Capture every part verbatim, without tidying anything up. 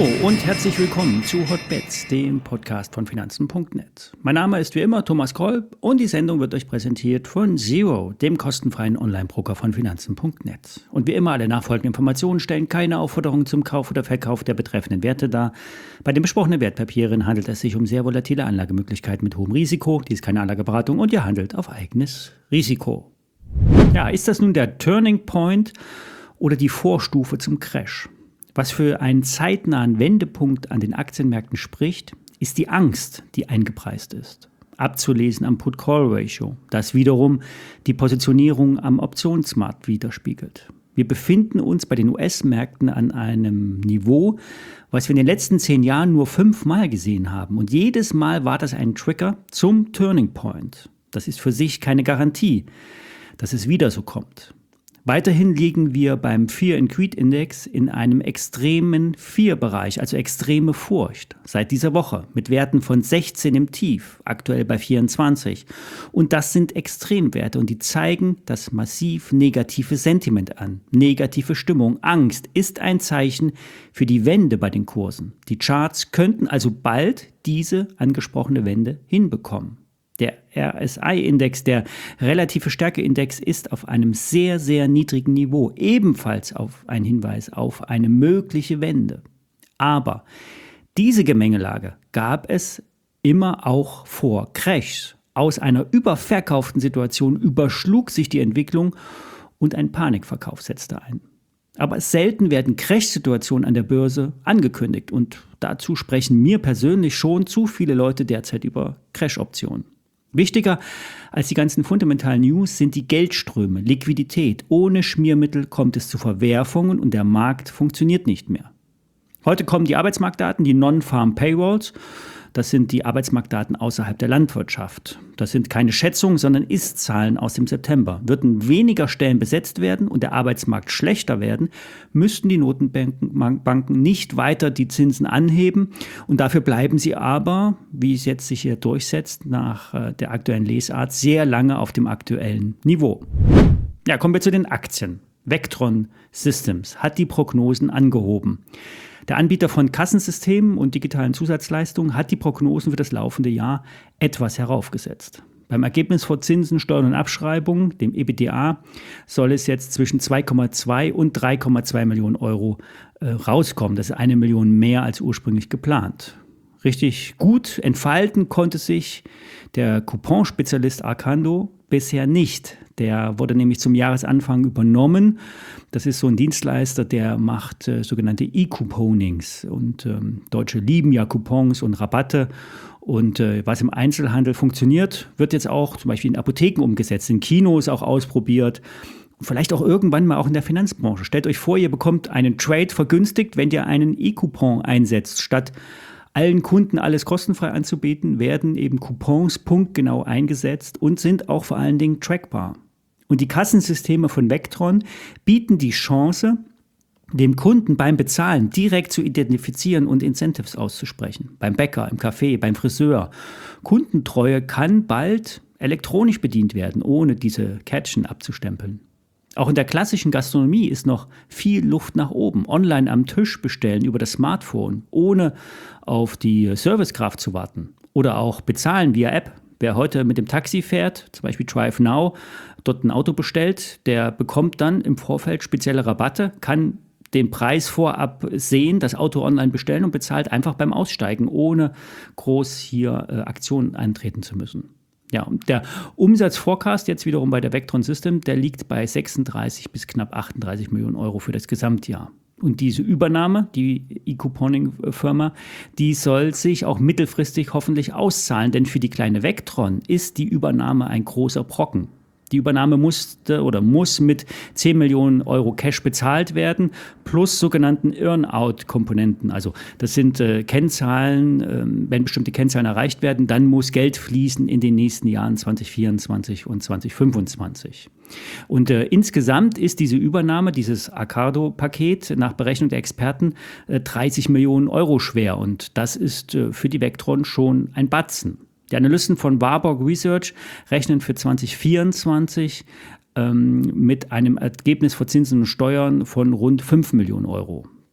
und herzlich willkommen zu Hotbets, dem Podcast von Finanzen Punkt net. Mein Name ist wie immer Thomas Kolb und die Sendung wird euch präsentiert von Zero, dem kostenfreien Online-Broker von Finanzen Punkt net. Und wie immer, alle nachfolgenden Informationen stellen keine Aufforderung zum Kauf oder Verkauf der betreffenden Werte dar. Bei den besprochenen Wertpapieren handelt es sich um sehr volatile Anlagemöglichkeiten mit hohem Risiko. Dies ist keine Anlageberatung und ihr handelt auf eigenes Risiko. Ja, ist das nun der Turning Point oder die Vorstufe zum Crash? Was für einen zeitnahen Wendepunkt an den Aktienmärkten spricht, ist die Angst, die eingepreist ist. Abzulesen am Put-Call-Ratio, das wiederum die Positionierung am Optionsmarkt widerspiegelt. Wir befinden uns bei den U S-Märkten an einem Niveau, was wir in den letzten zehn Jahren nur fünfmal gesehen haben. Und jedes Mal war das ein Trigger zum Turning Point. Das ist für sich keine Garantie, dass es wieder so kommt. Weiterhin liegen wir beim Fear and Greed Index in einem extremen Fear-Bereich, also extreme Furcht, seit dieser Woche mit Werten von sechzehn im Tief, aktuell bei vierundzwanzig. Und das sind Extremwerte und die zeigen das massiv negative Sentiment an. Negative Stimmung, Angst ist ein Zeichen für die Wende bei den Kursen. Die Charts könnten also bald diese angesprochene Wende hinbekommen. Der R S I-Index, der relative Stärke-Index, ist auf einem sehr, sehr niedrigen Niveau, ebenfalls auf ein Hinweis auf eine mögliche Wende. Aber diese Gemengelage gab es immer auch vor Crashs. Aus einer überverkauften Situation überschlug sich die Entwicklung und ein Panikverkauf setzte ein. Aber selten werden Crash-Situationen an der Börse angekündigt und dazu sprechen mir persönlich schon zu viele Leute derzeit über Crash-Optionen. Wichtiger als die ganzen fundamentalen News sind die Geldströme, Liquidität. Ohne Schmiermittel kommt es zu Verwerfungen und der Markt funktioniert nicht mehr. Heute kommen die Arbeitsmarktdaten, die Non-Farm Payrolls. Das sind die Arbeitsmarktdaten außerhalb der Landwirtschaft. Das sind keine Schätzungen, sondern Ist-Zahlen aus dem September. Würden weniger Stellen besetzt werden und der Arbeitsmarkt schlechter werden, müssten die Notenbanken nicht weiter die Zinsen anheben. Und dafür bleiben sie aber, wie es jetzt sich hier durchsetzt, nach der aktuellen Lesart, sehr lange auf dem aktuellen Niveau. Ja, kommen wir zu den Aktien. Vectron Systems hat die Prognosen angehoben. Der Anbieter von Kassensystemen und digitalen Zusatzleistungen hat die Prognosen für das laufende Jahr etwas heraufgesetzt. Beim Ergebnis vor Zinsen, Steuern und Abschreibungen, dem EBITDA, soll es jetzt zwischen zwei Komma zwei und drei Komma zwei Millionen Euro äh, rauskommen. Das ist eine Million mehr als ursprünglich geplant. Richtig gut entfalten konnte sich der Couponspezialist Arcando bisher nicht. Der wurde nämlich zum Jahresanfang übernommen. Das ist so ein Dienstleister, der macht äh, sogenannte E-Couponings. Und ähm, Deutsche lieben ja Coupons und Rabatte. Und äh, was im Einzelhandel funktioniert, wird jetzt auch zum Beispiel in Apotheken umgesetzt, in Kinos auch ausprobiert. Vielleicht auch irgendwann mal auch in der Finanzbranche. Stellt euch vor, ihr bekommt einen Trade vergünstigt, wenn ihr einen E-Coupon einsetzt. Statt allen Kunden alles kostenfrei anzubieten, werden eben Coupons punktgenau eingesetzt und sind auch vor allen Dingen trackbar. Und die Kassensysteme von Vectron bieten die Chance, dem Kunden beim Bezahlen direkt zu identifizieren und Incentives auszusprechen. Beim Bäcker, im Café, beim Friseur. Kundentreue kann bald elektronisch bedient werden, ohne diese Kärtchen abzustempeln. Auch in der klassischen Gastronomie ist noch viel Luft nach oben. Online am Tisch bestellen über das Smartphone, ohne auf die Servicekraft zu warten. Oder auch bezahlen via App. Wer heute mit dem Taxi fährt, zum Beispiel Drive Now, dort ein Auto bestellt, der bekommt dann im Vorfeld spezielle Rabatte, kann den Preis vorab sehen, das Auto online bestellen und bezahlt einfach beim Aussteigen, ohne groß hier äh, Aktionen eintreten zu müssen. Ja, und der Umsatzforecast jetzt wiederum bei der Vectron System, der liegt bei sechsunddreißig bis knapp achtunddreißig Millionen Euro für das Gesamtjahr. Und diese Übernahme, die E-Couponing-Firma, die soll sich auch mittelfristig hoffentlich auszahlen, denn für die kleine Vectron ist die Übernahme ein großer Brocken. Die Übernahme musste oder muss mit zehn Millionen Euro Cash bezahlt werden, plus sogenannten Earn-out-Komponenten. Also das sind äh, Kennzahlen, äh, wenn bestimmte Kennzahlen erreicht werden, dann muss Geld fließen in den nächsten Jahren zwanzig vierundzwanzig und zwanzig fünfundzwanzig. Und äh, insgesamt ist diese Übernahme, dieses Arcado-Paket nach Berechnung der Experten äh, dreißig Millionen Euro schwer. Und das ist äh, für die Vectron schon ein Batzen. Die Analysten von Warburg Research rechnen für zwanzig vierundzwanzig ähm, mit einem Ergebnis vor Zinsen und Steuern von rund fünf Millionen Euro.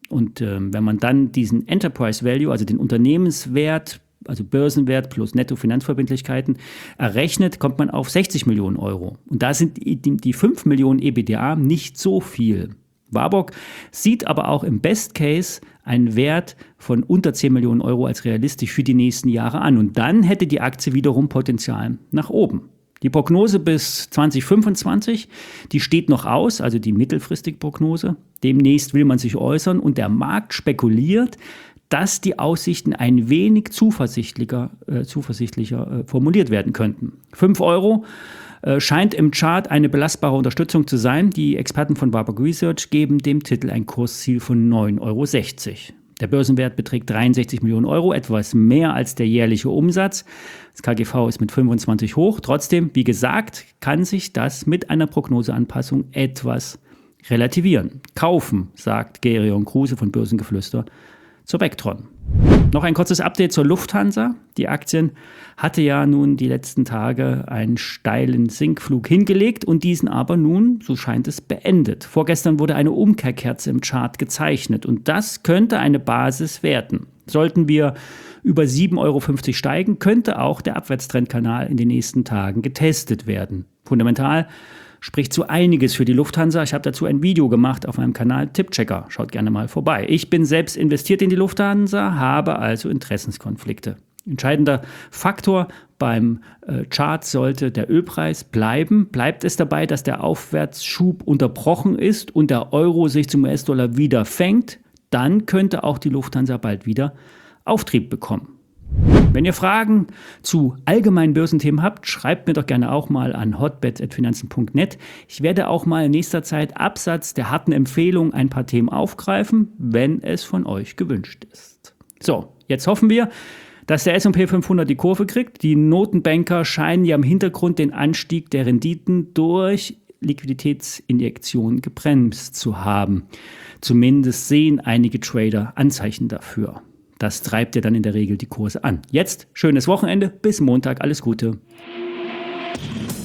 Und ähm, wenn man dann diesen Enterprise Value, also den Unternehmenswert, also Börsenwert plus Nettofinanzverbindlichkeiten, errechnet, kommt man auf sechzig Millionen Euro. Und da sind die, die fünf Millionen EBITDA nicht so viel. Warburg sieht aber auch im Best Case einen Wert von unter zehn Millionen Euro als realistisch für die nächsten Jahre an. Und dann hätte die Aktie wiederum Potenzial nach oben. Die Prognose bis zwanzig fünfundzwanzig, die steht noch aus, also die mittelfristige Prognose. Demnächst will man sich äußern und der Markt spekuliert, dass die Aussichten ein wenig zuversichtlicher, äh, zuversichtlicher äh, formuliert werden könnten. fünf Euro äh, scheint im Chart eine belastbare Unterstützung zu sein. Die Experten von Warburg Research geben dem Titel ein Kursziel von neun Euro sechzig. Der Börsenwert beträgt dreiundsechzig Millionen Euro, etwas mehr als der jährliche Umsatz. Das K G V ist mit fünfundzwanzig hoch. Trotzdem, wie gesagt, kann sich das mit einer Prognoseanpassung etwas relativieren. Kaufen, sagt Gerion Kruse von Börsengeflüster zur Vectron. Noch ein kurzes Update zur Lufthansa. Die Aktien hatte ja nun die letzten Tage einen steilen Sinkflug hingelegt und diesen aber nun, so scheint es, beendet. Vorgestern wurde eine Umkehrkerze im Chart gezeichnet und das könnte eine Basis werden. Sollten wir über sieben Euro fünfzig steigen, könnte auch der Abwärtstrendkanal in den nächsten Tagen getestet werden. Fundamental spricht so einiges für die Lufthansa. Ich habe dazu ein Video gemacht auf meinem Kanal Tippchecker. Schaut gerne mal vorbei. Ich bin selbst investiert in die Lufthansa, habe also Interessenskonflikte. Entscheidender Faktor beim äh, Chart sollte der Ölpreis bleiben. Bleibt es dabei, dass der Aufwärtsschub unterbrochen ist und der Euro sich zum U S-Dollar wieder fängt, dann könnte auch die Lufthansa bald wieder Auftrieb bekommen. Wenn ihr Fragen zu allgemeinen Börsenthemen habt, schreibt mir doch gerne auch mal an hotbets at finanzen punkt net. Ich werde auch mal in nächster Zeit abseits der harten Empfehlungen ein paar Themen aufgreifen, wenn es von euch gewünscht ist. So, jetzt hoffen wir, dass der S und P fünfhundert die Kurve kriegt. Die Notenbanker scheinen ja im Hintergrund den Anstieg der Renditen durch Liquiditätsinjektionen gebremst zu haben. Zumindest sehen einige Trader Anzeichen dafür. Das treibt ja dann in der Regel die Kurse an. Jetzt schönes Wochenende, bis Montag, alles Gute.